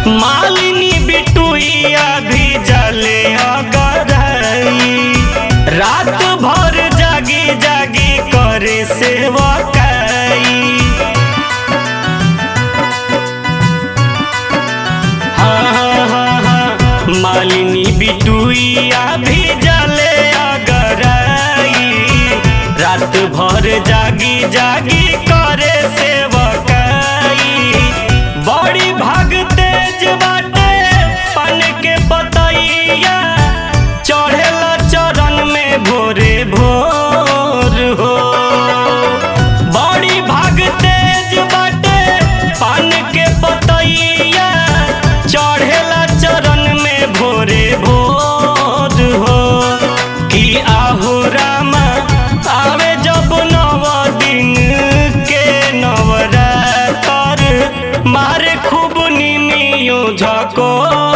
मालिनी बिटुइया भी जले अगरई, रात भर जागी जागी करे सेवकाई। मालिनी बिटुइया भी जले अगरई, रात भर जागी जागी करे सेवकाई। बड़ी भाग तेज बाटे पन के पतैया, चढ़ेला चरण में भोरे भोर हो। बड़ी भाग तेज बाटे पन के पतैया, चढ़ेला चरण में भोरे भोर हो। कि आहो रामा आवे जब नव दिन के नवरातर, मारे खूब निमियो झको